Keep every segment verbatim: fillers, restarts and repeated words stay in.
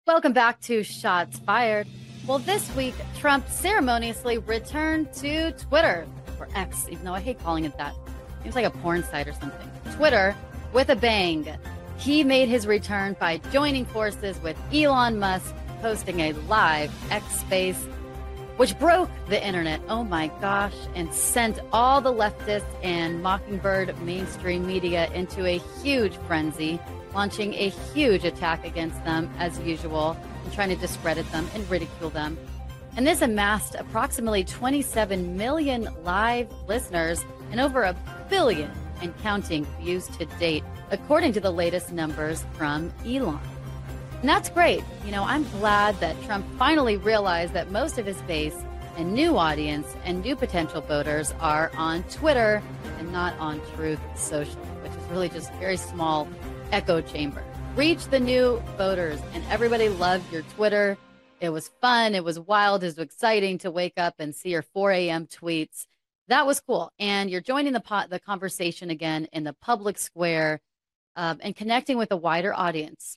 Welcome back to Shots Fired. Well, this week, Trump ceremoniously returned to Twitter, or X, even though I hate calling it that. Seems like a porn site or something. Twitter with a bang. He made his return by joining forces with Elon Musk, hosting a live X space, which broke the internet, oh my gosh, and sent all the leftist and Mockingbird mainstream media into a huge frenzy, launching a huge attack against them as usual, and trying to discredit them and ridicule them. And this amassed approximately twenty-seven million live listeners and over a billion and counting views to date, according to the latest numbers from Elon. And that's great. You know, I'm glad that Trump finally realized that most of his base and new audience and new potential voters are on Twitter and not on Truth Social, which is really just a very small echo chamber. Reach the new voters, and everybody loved your Twitter. It was fun. It was wild. It was exciting to wake up and see your four a.m. tweets. That was cool. And you're joining the pot, the conversation again in the public square um, and connecting with a wider audience.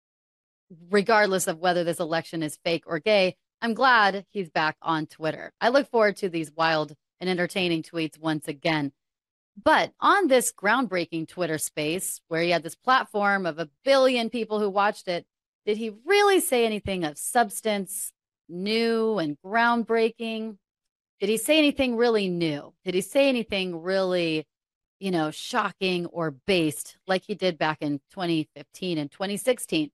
Regardless of whether this election is fake or gay, I'm glad he's back on Twitter. I look forward to these wild and entertaining tweets once again. But on this groundbreaking Twitter space, where he had this platform of a billion people who watched it, did he really say anything of substance, new and groundbreaking? Did he say anything really new? Did he say anything really, you know, shocking or based like he did back in twenty fifteen and twenty sixteen?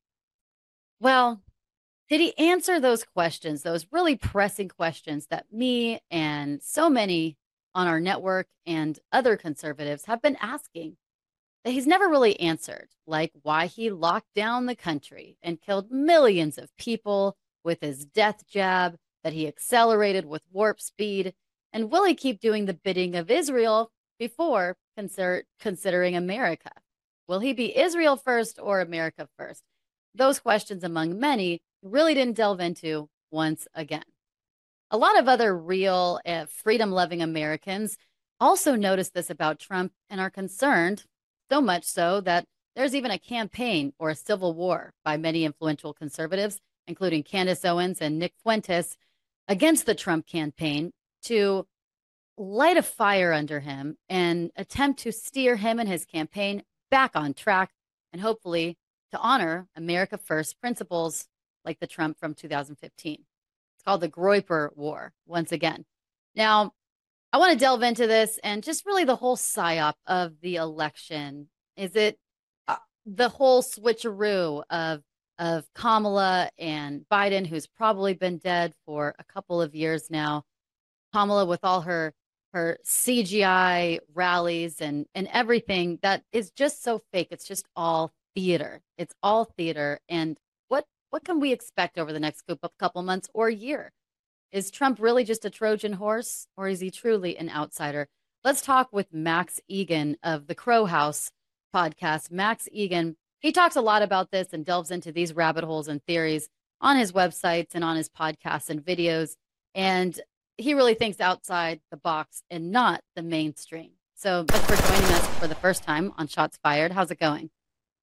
Well, did he answer those questions, those really pressing questions that me and so many on our network and other conservatives have been asking that he's never really answered, like why he locked down the country and killed millions of people with his death jab that he accelerated with warp speed, and will he keep doing the bidding of Israel before consider- considering America? Will he be Israel first or America first? Those questions, among many, really didn't delve into once again. A lot of other real uh, freedom-loving Americans also noticed this about Trump and are concerned, so much so that there's even a campaign or a civil war by many influential conservatives, including Candace Owens and Nick Fuentes, against the Trump campaign to light a fire under him and attempt to steer him and his campaign back on track and hopefully to honor America First principles like the Trump from two thousand fifteen. It's called the Groyper War, once again. Now, I want to delve into this and just really the whole psyop of the election. Is it uh, the whole switcheroo of, of Kamala and Biden, who's probably been dead for a couple of years now? Kamala with all her her C G I rallies and, and everything that is just so fake. It's just all theater. It's all theater. And what what can we expect over the next couple months or year? Is Trump really just a Trojan horse, or is he truly an outsider? Let's talk with Max Igan of the Crow House podcast. Max Igan, he talks a lot about this and delves into these rabbit holes and theories on his websites and on his podcasts and videos. And he really thinks outside the box and not the mainstream. So thanks for joining us for the first time on Shots Fired. How's it going?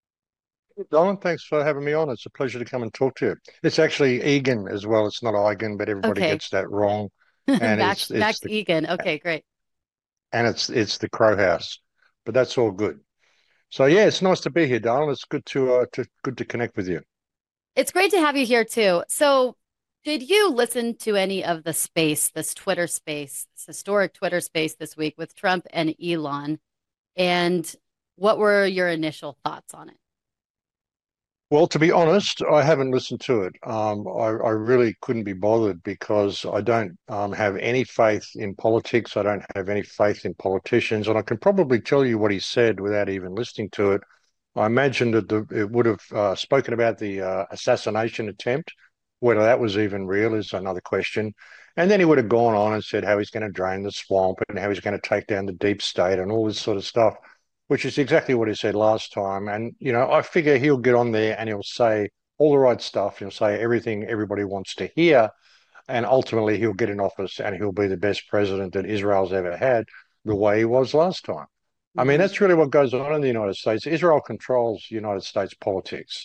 Don, thanks for having me on. It's a pleasure to come and talk to you. It's actually Egan as well. It's not Egan, but everybody Okay. gets that wrong. And Max it's it's Max the Egan. Okay, great. and it's it's the Crow House, but that's all good. So yeah, it's nice to be here, Don. It's good to uh to good to connect with you. It's great to have you here too. So, did you listen to any of the space, this Twitter space, this historic Twitter space this week with Trump and Elon? And what were your initial thoughts on it? Well, to be honest, I haven't listened to it. Um, I, I really couldn't be bothered because I don't um, have any faith in politics. I don't have any faith in politicians, and I can probably tell you what he said without even listening to it. I imagine that the, it would have uh, spoken about the uh, assassination attempt. Whether that was even real is another question. And then he would have gone on and said how he's going to drain the swamp and how he's going to take down the deep state and all this sort of stuff, which is exactly what he said last time. And, you know, I figure he'll get on there and he'll say all the right stuff. He'll say everything everybody wants to hear. And ultimately, he'll get in office and he'll be the best president that Israel's ever had, the way he was last time. I mean, Mm-hmm. that's really what goes on in the United States. Israel controls United States politics.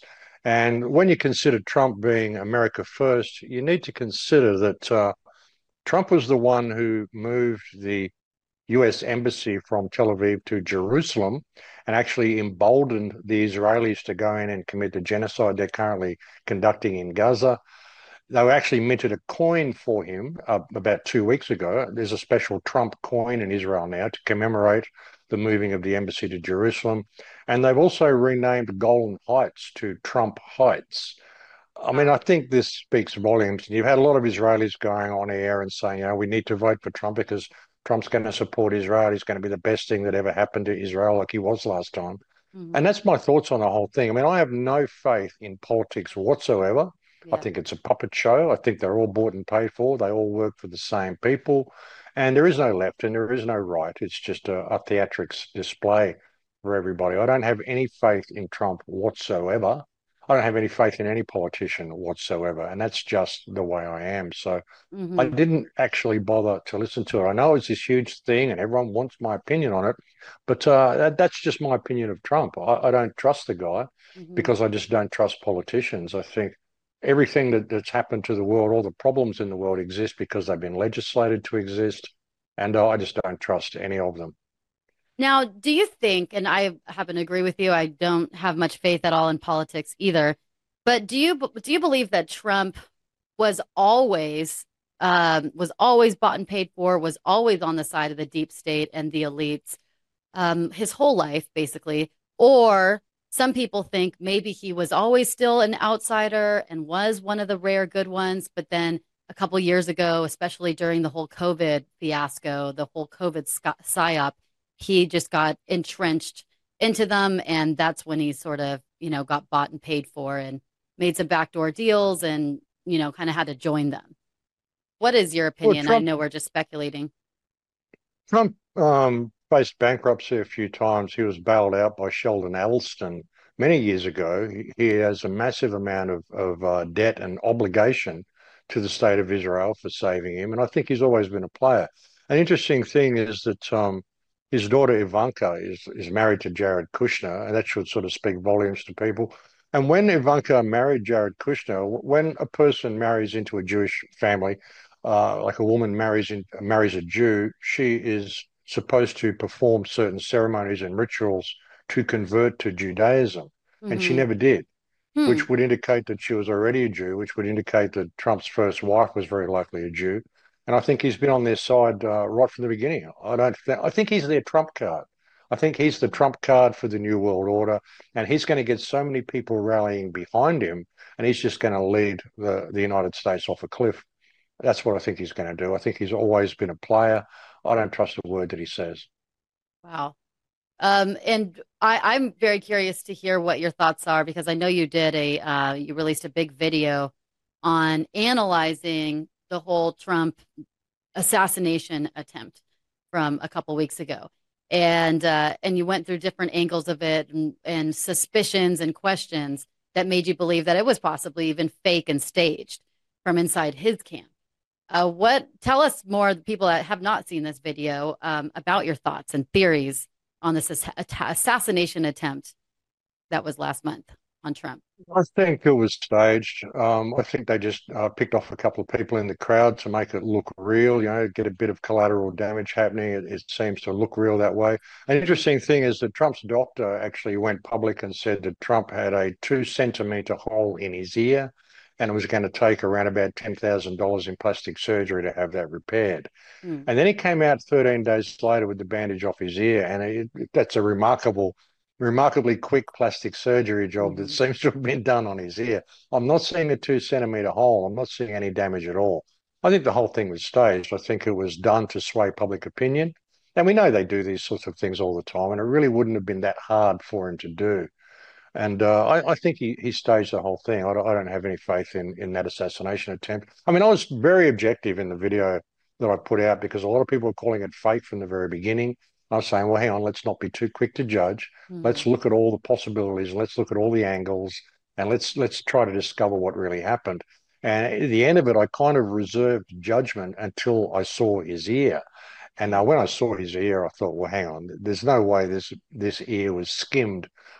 And when you consider Trump being America first, you need to consider that uh, Trump was the one who moved the U S embassy from Tel Aviv to Jerusalem and actually emboldened the Israelis to go in and commit the genocide they're currently conducting in Gaza. They were actually minted a coin for him uh, about two weeks ago. There's a special Trump coin in Israel now to commemorate the moving of the embassy to Jerusalem. And they've also renamed Golan Heights to Trump Heights. I mean, Wow. I think this speaks volumes. You've had a lot of Israelis going on air and saying, you know, we need to vote for Trump because Trump's going to support Israel. He's going to be the best thing that ever happened to Israel, like he was last time. And Hmm. that's my thoughts on the whole thing. I mean, I have no faith in politics whatsoever. I Yeah. think it's a puppet show. I think they're all bought and paid for. They all work for the same people. And there is no left and there is no right. It's just a, a theatrics display for everybody. I don't have any faith in Trump whatsoever. I don't have any faith in any politician whatsoever. And that's just the way I am. So I Hmm. didn't actually bother to listen to it. I know it's this huge thing and everyone wants my opinion on it, but uh, that, that's just my opinion of Trump. I, I don't trust the guy Hmm. because I just don't trust politicians. I think everything that, that's happened to the world, all the problems in the world exist because they've been legislated to exist. And uh, I just don't trust any of them. Now, do you think, and I happen to agree with you, I don't have much faith at all in politics either, but do you do you believe that Trump was always um, was always bought and paid for, was always on the side of the deep state and the elites, um, his whole life, basically? Or some people think maybe he was always still an outsider and was one of the rare good ones, but then a couple years ago, especially during the whole COVID fiasco, the whole COVID psyop, he just got entrenched into them, and that's when he sort of, you know, got bought and paid for and made some backdoor deals and, you know, kind of had to join them. What is your Well, opinion? I Trump know we're just speculating. Trump um, faced bankruptcy a few times. He was bailed out by Sheldon Adelson many years ago. He, he has a massive amount of, of uh, debt and obligation to the state of Israel for saving him. And I think he's always been a player. An interesting thing is that um, his daughter Ivanka is, is married to Jared Kushner, and that should sort of speak volumes to people. And when Ivanka married Jared Kushner, when a person marries into a Jewish family, uh, like a woman marries in, marries a Jew, she is supposed to perform certain ceremonies and rituals to convert to Judaism, and she Hmm. never did, Hmm. which would indicate that she was already a Jew, which would indicate that Trump's first wife was very likely a Jew. And I think he's been on their side uh, right from the beginning. I don't. Th- I think he's their trump card. I think he's the trump card for the New World Order, and he's going to get so many people rallying behind him, and he's just going to lead the, the United States off a cliff. That's what I think he's going to do. I think he's always been a player. I don't trust a word that he says. Wow. Um, and I, I'm very curious to hear what your thoughts are because I know you did a uh, you released a big video on analyzing the whole Trump assassination attempt from a couple weeks ago, and uh, and you went through different angles of it and, and suspicions and questions that made you believe that it was possibly even fake and staged from inside his camp. Uh, what tell us more, the people that have not seen this video, um, about your thoughts and theories on this ass- assassination attempt that was last month on Trump. I think it was staged. Um, I think they just uh, picked off a couple of people in the crowd to make it look real, you know, get a bit of collateral damage happening. It, it seems to look real that way. An interesting thing is that Trump's doctor actually went public and said that Trump had a two centimeter hole in his ear and it was going to take around about ten thousand dollars in plastic surgery to have that repaired. Hmm. And then he came out thirteen days later with the bandage off his ear, and it, that's a remarkable, remarkably quick plastic surgery job that Hmm. seems to have been done on his ear. I'm not seeing a two centimeter hole. I'm not seeing any damage at all. I think the whole thing was staged. I think it was done to sway public opinion. And we know they do these sorts of things all the time, and it really wouldn't have been that hard for him to do. And uh, I, I think he, he staged the whole thing. I don't, I don't have any faith in, in that assassination attempt. I mean, I was very objective in the video that I put out because a lot of people were calling it fake from the very beginning. I was saying, well, hang on, let's not be too quick to judge. Hmm. Let's look at all the possibilities. Let's look at all the angles, and let's let's try to discover what really happened. And at the end of it, I kind of reserved judgment until I saw his ear. And uh, when I saw his ear, I thought, well, hang on, there's no way this this ear was skimmed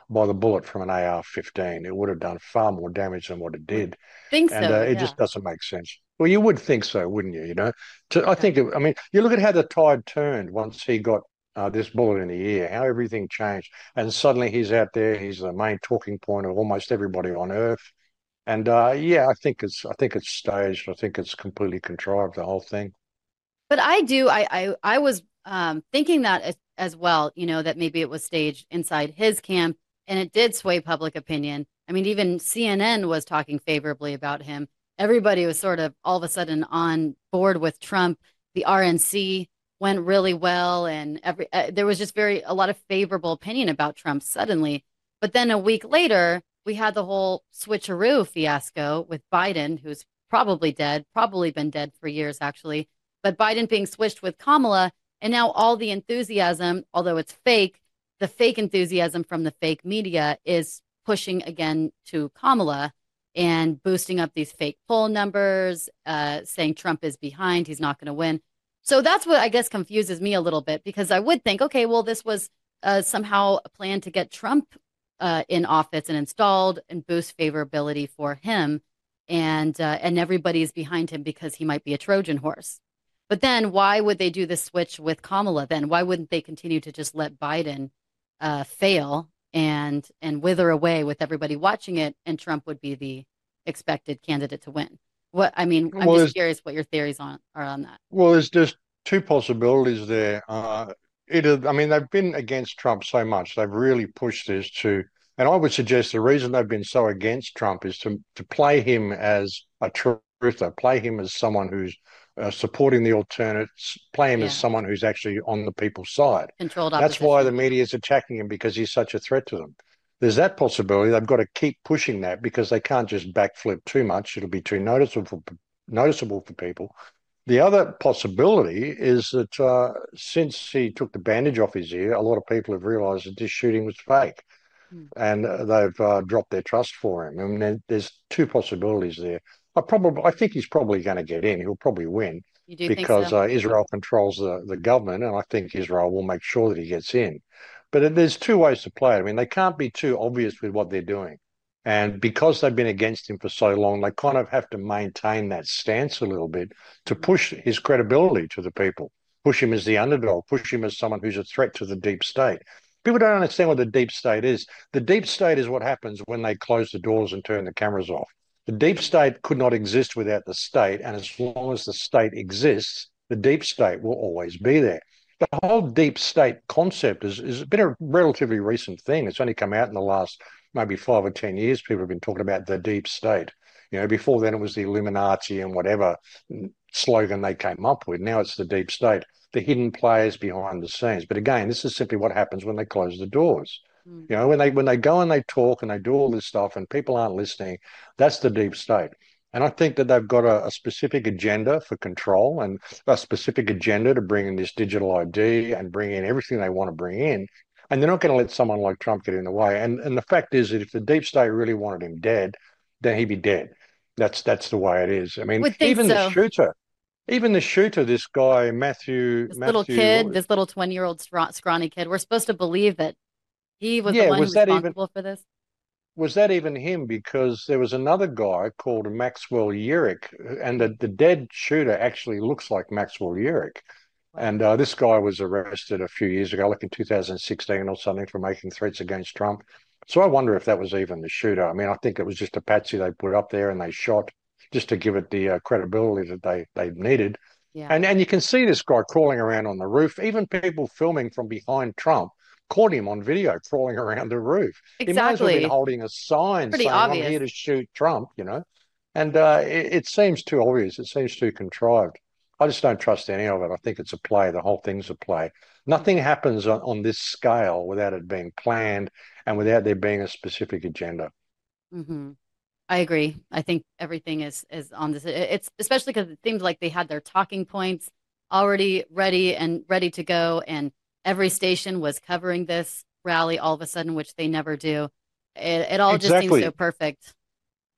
by the bullet from an A R fifteen. It would have done far more damage than what it Would did. think And uh, so. it Yeah. just doesn't make sense. Well, you would think so, wouldn't you? You know, to, I Yeah. think, it, I mean, you look at how the tide turned once he got uh, this bullet in the ear, how everything changed. And suddenly he's out there, he's the main talking point of almost everybody on earth. And uh, yeah, I think it's, I think it's staged. I think it's completely contrived, the whole thing. But I do. I I, I was um, thinking that as, as well. You know that maybe it was staged inside his camp, and it did sway public opinion. I mean, even C N N was talking favorably about him. Everybody was sort of all of a sudden on board with Trump. The R N C went really well, and every uh, there was just very a lot of favorable opinion about Trump suddenly. But then a week later, we had the whole switcheroo fiasco with Biden, who's probably dead, probably been dead for years actually, but Biden being switched with Kamala, and now all the enthusiasm, although it's fake, the fake enthusiasm from the fake media is pushing again to Kamala and boosting up these fake poll numbers, uh, saying Trump is behind, he's not going to win. So that's what I guess confuses me a little bit because I would think, okay, well, this was uh, somehow a plan to get Trump uh, in office and installed and boost favorability for him, and uh, and everybody's behind him because he might be a Trojan horse. But then why would they do the switch with Kamala then? Why wouldn't they continue to just let Biden uh, fail and and wither away with everybody watching it, and Trump would be the expected candidate to win? What I mean, I'm Well, just there's, curious what your theories on are on that. well, there's just two possibilities there. Uh, either, I mean, they've been against Trump so much, they've really pushed this to, and I would suggest the reason they've been so against Trump is to to play him as a truther, play him as someone who's uh, supporting the alternates, play him as Yeah, someone who's actually on the people's side. controlled That's why the opposition. media is attacking him because he's such a threat to them. There's that possibility. They've got to keep pushing that because they can't just backflip too much. It'll be too noticeable noticeable for people. The other possibility is that uh, since he took the bandage off his ear, a lot of people have realised that this shooting was fake, Hmm. and uh, they've uh, dropped their trust for him. I mean, there's two possibilities there. I probably, I think he's probably going to get in. He'll probably win You do think because so? uh, Israel controls the the government, and I think Israel will make sure that he gets in. But there's two ways to play it. I mean, they can't be too obvious with what they're doing. And because they've been against him for so long, they kind of have to maintain that stance a little bit to Mhm. push his credibility to the people, push him as the underdog, push him as someone who's a threat to the deep state. People don't understand what the deep state is. The deep state is what happens when they close the doors and turn the cameras off. The deep state could not exist without the state. And as long as the state exists, the deep state will always be there. The whole deep state concept is, is been a relatively recent thing. It's only come out in the last maybe five or ten years. People have been talking about the deep state. You know, before then it was the Illuminati and whatever slogan they came up with. Now it's the deep state, the hidden players behind the scenes. But again, this is simply what happens when they close the doors. Mm. You know, when they when they go and they talk and they do all this stuff and people aren't listening, that's the deep state. And I think that they've got a, a specific agenda for control and a specific agenda to bring in this digital I D and bring in everything they want to bring in. And they're not going to let someone like Trump get in the way. And and the fact is that if the deep state really wanted him dead, then he'd be dead. That's that's the way it is. I mean, Would think even the so. shooter, even the shooter, this guy Matthew This little kid, Matthew, this little twenty year old scrawny kid, we're supposed to believe that he was the yeah, one was that even responsible for this. was that even him? Because there was another guy called Maxwell Yerick, and the, the dead shooter actually looks like Maxwell Yerick. Wow. And uh, this guy was arrested a few years ago, like in two thousand sixteen or something, for making threats against Trump. So I wonder if that was even the shooter. I mean, I think it was just a patsy they put up there and they shot just to give it the uh, credibility that they they needed. Yeah. And and you can see this guy crawling around on the roof. Even people filming from behind Trump caught him on video crawling around the roof. He might as well have been Exactly. holding a sign Pretty saying, "I'm obvious. here to shoot Trump," you know. And uh, it, it seems too obvious. It seems too contrived. I just don't trust any of it. I think it's a play. The whole thing's a play. Nothing Mhm. happens on, on this scale without it being planned and without there being a specific agenda. Mhm. I agree. I think everything is is on this. It's especially because it seems like they had their talking points already ready and ready to go, and every station was covering this rally all of a sudden, which they never do. It, it all just seems so Exactly. perfect.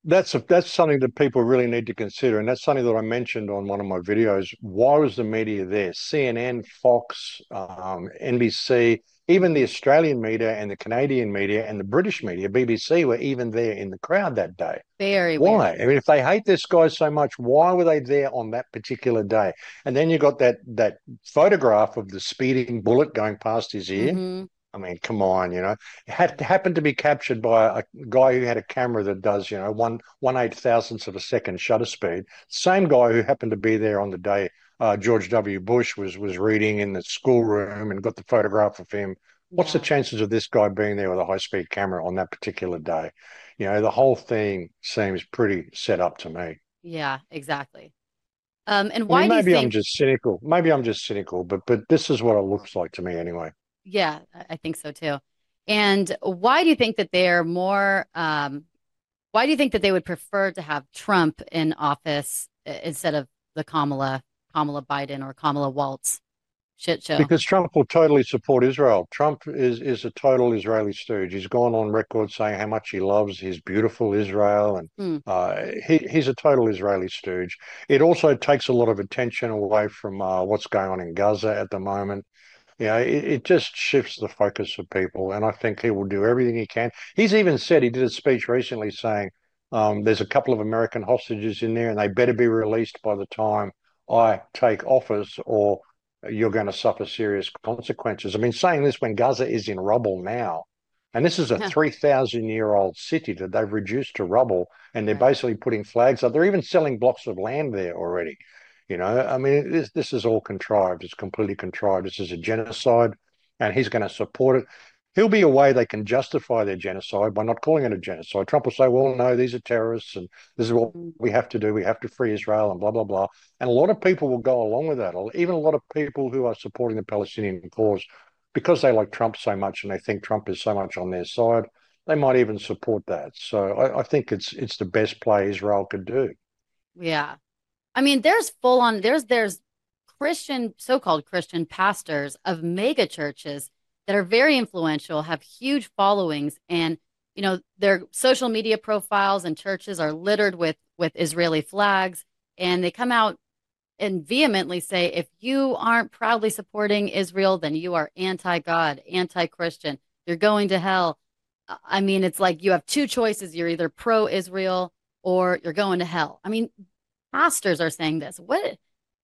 That's a, that's something that people really need to consider, and that's something that I mentioned on one of my videos. Why was the media there? C N N, Fox, um, N B C, even the Mhm. Australian media and the Canadian media and the British media, B B C, were even there in the crowd that day. Very weird. Why? I mean, if they hate this guy so much, why were they there on that particular day? And then you got that that photograph of the speeding bullet going past his ear. Hmm. I mean, come on, you know. It had happened to be captured by a guy who had a camera that does, you know, one one eight thousandths of a second shutter speed. Same guy who happened to be there on the day uh, George W. Bush was was reading in the schoolroom and got the photograph of him. What's the Yeah. chances of this guy being there with a high speed camera on that particular day? You know, the whole thing seems pretty set up to me. Yeah, exactly. Um, and I why mean, do you maybe I'm think? just cynical. Maybe I'm just cynical, but but this is what it looks like to me anyway. Yeah, I I think so too. And why do you think that they're more, um, why do you think that they would prefer to have Trump in office uh, instead of the Kamala, Kamala Biden or Kamala Waltz shit show? Because Trump will totally support Israel. Trump is is a total Israeli stooge. He's gone on record saying how much he loves his beautiful Israel, and Hmm. uh, he he's a total Israeli stooge. It also takes a lot of attention away from uh, what's going on in Gaza at the moment. You know, it, it just shifts the focus of people, and I think he will do everything he can. He's even said he did a speech recently saying um, there's a couple of American hostages in there, and they better be released by the time I take office, or you're going to suffer serious consequences. I mean, saying this when Gaza is in rubble now, and this is a Yeah, three thousand year old city that they've reduced to rubble, and they're right. basically putting flags up. They're even selling blocks of land there already. You know, I mean, this this is all contrived. It's completely contrived. This is a genocide, and he's going to support it. He'll be a way they can justify their genocide by not calling it a genocide. Trump will say, "Well, no, these are terrorists, and this is what Mhm. we have to do. We have to free Israel, and blah blah blah." And a lot of people will go along with that. Even a lot of people who are supporting the Palestinian cause, because they like Trump so much and they think Trump is so much on their side, they might even support that. So I, I think it's it's the best play Israel could do. Yeah. I mean, there's full on, there's, there's Christian, so-called Christian pastors of mega churches that are very influential, have huge followings, and you know their social media profiles and churches are littered with with Israeli flags, and they come out and vehemently say, if you aren't proudly supporting Israel, then you are anti-God, anti-Christian. You're going to hell. I mean, it's like you have two choices. You're either pro-Israel or you're going to hell. I mean, pastors are saying this. What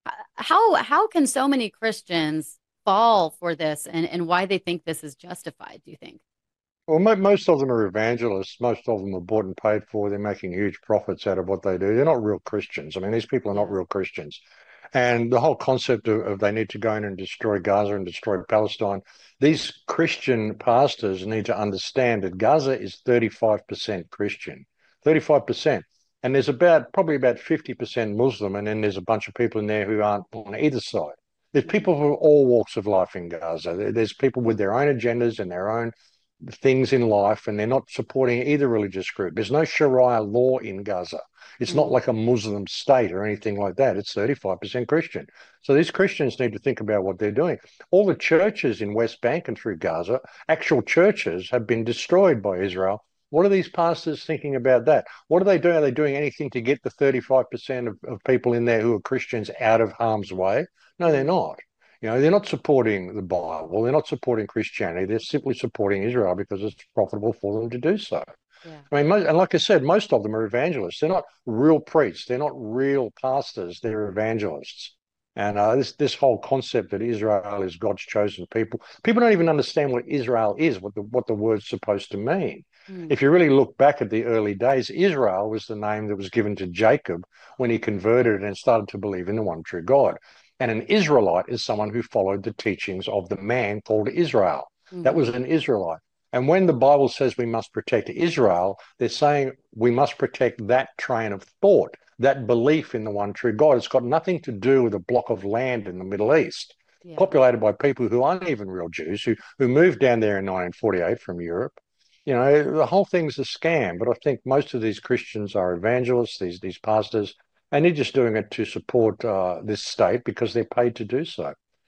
how how can so many Christians fall for this, and and why they think this is justified, do you think? Well, mo most of them are evangelists. Most of them are bought and paid for. They're making huge profits out of what they do. They're not real Christians. I mean, these people are not Yeah. real Christians. And the whole concept of, of they need to go in and destroy Gaza and destroy Palestine, these Christian pastors need to understand that Gaza is thirty-five percent Christian, thirty-five percent. And there's about probably about fifty percent Muslim, and then there's a bunch of people in there who aren't on either side. There's Mhm. people from all walks of life in Gaza. There's people with their own agendas and their own things in life, and they're not supporting either religious group. There's no Sharia law in Gaza. It's not Mhm. like a Muslim state or anything like that. It's thirty-five percent Christian. So these Christians need to think about what they're doing. All the churches in West Bank and through Gaza, actual churches, have been destroyed by Israel. What are these pastors thinking about that? What are they doing? Are they doing anything to get the thirty-five percent of, of people in there who are Christians out of harm's way? No, they're Mhm. not. You know, they're not supporting the Bible. They're not supporting Christianity. They're simply supporting Israel because it's profitable for them to do so. Yeah. I mean, most, and like I said, most of them are evangelists. They're not real priests. They're not real pastors. They're evangelists. And uh, this this whole concept that Israel is God's chosen people, people don't even understand what Israel is, what the what the word's supposed to mean. Mhm. If you really look back at the early days, Israel was the name that was given to Jacob when he converted and started to believe in the one true God. And an Israelite is someone who followed the teachings of the man called Israel. That was Mhm. an Israelite. And when the Bible says we must protect Israel, they're saying we must protect that train of thought, that belief in the one true God. It's got nothing to do with a block of land in the Middle East, Yeah. populated by people who aren't even real Jews, who, who moved down there in nineteen forty-eight from Europe. You know, the whole thing's a scam. But I think most of these Christians are evangelists, these, these pastors, and they're just doing it to support uh, this state because they're paid to do so.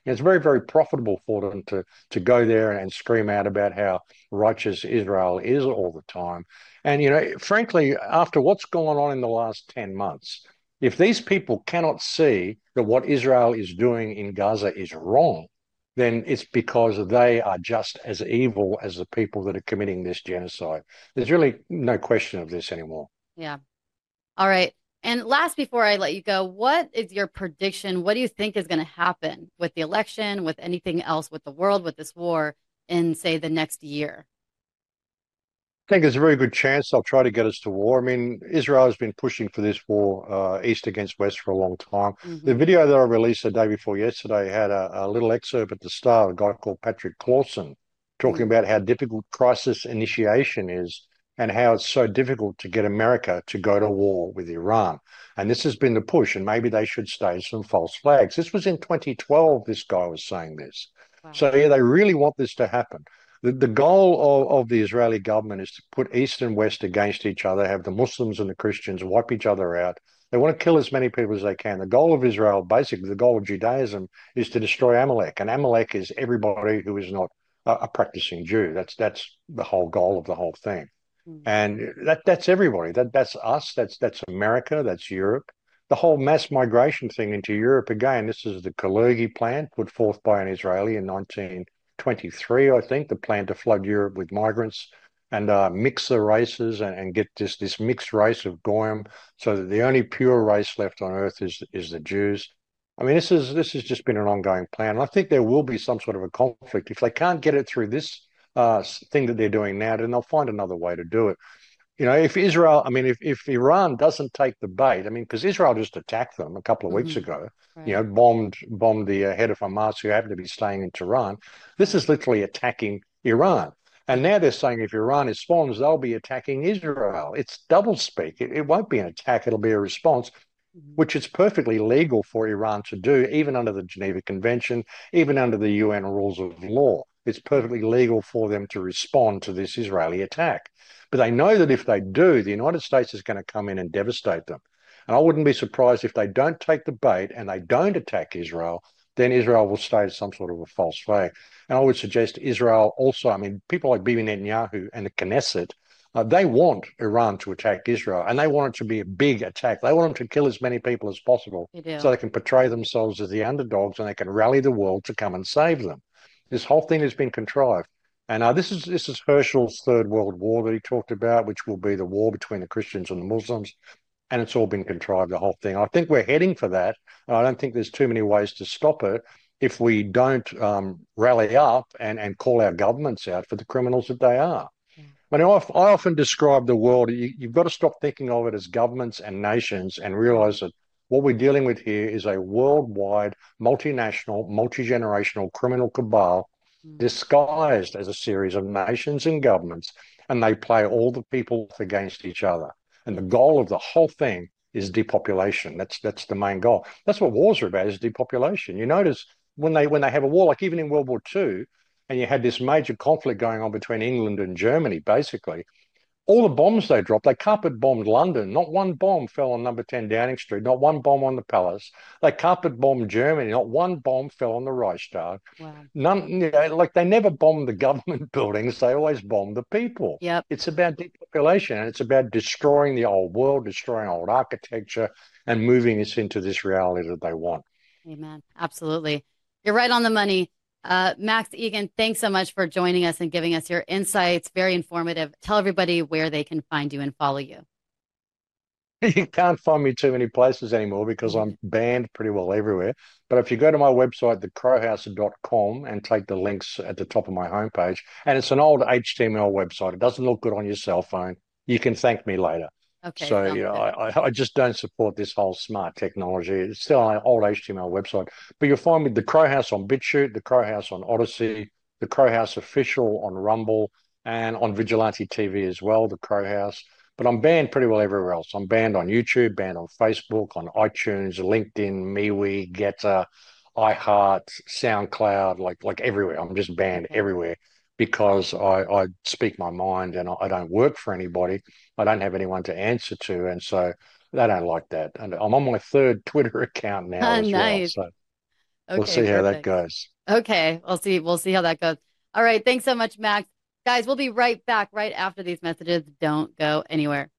And it's very, very profitable for them to to go there and scream out about how righteous Israel is all the time. And, you know, frankly, after what's gone on in the last ten months, if these people cannot see that what Israel is doing in Gaza is wrong, then it's because they are just as evil as the people that are committing this genocide. There's really no question of this anymore. Yeah. All right. And last, before I let you go, what is your prediction? What do you think is going to happen with the election, with anything else, with the world, with this war in, say, the next year? I think there's a very good chance they'll try to get us to war. I mean, Israel has been pushing for this war, uh, East against West, for a long time. The Hmm. video that I released the day before yesterday had a, a little excerpt at the start, a guy called Patrick Clawson, talking Mm. about how difficult crisis initiation is and how it's so difficult to get America to go to war with Iran. And this has been the push, and maybe they should stage some false flags. This was in twenty twelve, this guy was saying this. Wow. So, yeah, they really want this to happen. The, the goal of, of the Israeli government is to put East and West against each other, have the Muslims and the Christians wipe each other out. They want to kill as many people as they can. The goal of Israel, basically, the goal of Judaism, is to destroy Amalek. And Amalek is everybody who is not a, a practicing Jew. That's that's the whole goal of the whole thing. Mm. And that that's everybody. That that's us. That's that's America. That's Europe. The whole mass migration thing into Europe again. This is the Kalergi plan put forth by an Israeli in nineteen twenty-three, I think, the plan to flood Europe with migrants and uh, mix the races and, and get this this mixed race of Goyim, so that the only pure race left on earth is is the Jews. I mean, this is this has just been an ongoing plan. And I think there will be some sort of a conflict if they can't get it through this uh, thing that they're doing now. Then they'll find another way to do it. You know, if Israel, I mean, if, if Iran doesn't take the bait, I mean, because Israel just attacked them a couple of weeks Hmm. ago, you know, Right. bombed bombed the uh, head of Hamas who happened to be staying in Tehran. This Right. is literally attacking Iran. And Yeah. now they're saying if Iran responds, they'll be attacking Israel. It's double speak. It, it won't be an attack, it'll be a response, Hmm. which is perfectly legal for Iran to do, even under the Geneva Convention, even under the U N rules of law. It's Yeah. perfectly legal for them to respond to this Israeli attack. But they know that if they do, the United States is going to come in and devastate them. And I wouldn't be surprised if they don't take the bait and they don't attack Israel, then Israel will stage some sort of a false flag. And I would suggest Israel also, I mean, people like Bibi Netanyahu and the Knesset, uh, they want Iran to attack Israel, and they want it to be a big attack. They want them to kill as many people as possible They so do. they can portray themselves as the underdogs and they can rally the world to come and save them. This whole thing has been contrived. And uh, this is this is Herschel's Third World War that he talked about, which will be the war between the Christians and the Muslims. And it's all been contrived, the whole thing. I think we're heading for that. I don't think there's too many ways to stop it if we don't um, rally up and, and call our governments out for the criminals that they are. Yeah. I mean, I, I often describe the world, you, you've got to stop thinking of it as governments and nations and realize that what we're dealing with here is a worldwide, multinational, multi generational criminal cabal Mm. disguised as a series of nations and governments, and they play all the people against each other. And the Yes. goal of the whole thing is depopulation. That's that's the main goal. That's what wars are about, is depopulation. You notice when they when they have a war, like even in World War Two, and you had this major conflict going on between England and Germany, basically, all the bombs they dropped, they carpet bombed London. Not one bomb fell on number ten Downing Street, not one bomb on the Palace. They carpet bombed Germany, not one bomb fell on the Reichstag. Wow. None, you know, like they never bombed the government buildings, they always bombed the people. Yep. It's about depopulation and it's about destroying the old world, destroying old architecture, and moving us into this reality that they want. Amen. Absolutely. You're right on the money. Uh, Max Egan, thanks so much for joining us and giving us your insights. Very informative. Tell everybody where they can find you and follow you. You can't find me too many places anymore because I'm banned pretty well everywhere. But if you go to my website, the crowhouse dot com, and take the links at the top of my homepage, and it's an old H T M L website. It doesn't look good on your cell phone. You can thank me later. Okay, So, sounds you know, good. I, I just don't support this whole smart technology. It's still an old H T M L website. But you'll find me the Crow House on BitChute, the Crow House on Odyssey, the Crow House official on Rumble, and on Vigilante T V as well, the Crow House. But I'm banned pretty well everywhere else. I'm banned on YouTube, banned on Facebook, on iTunes, LinkedIn, MeWe, Getter, iHeart, SoundCloud, like like everywhere. I'm just banned Okay. everywhere because I, I speak my mind and I, I don't work for anybody. I don't have anyone to answer to. And so they don't like that. And I'm on my third Twitter account now as well. Nice. So We'll Okay, see how that perfect. goes. Okay, we'll see. We'll see how that goes. All right. Thanks so much, Max. Guys, we'll be right back right after these messages. Don't go anywhere.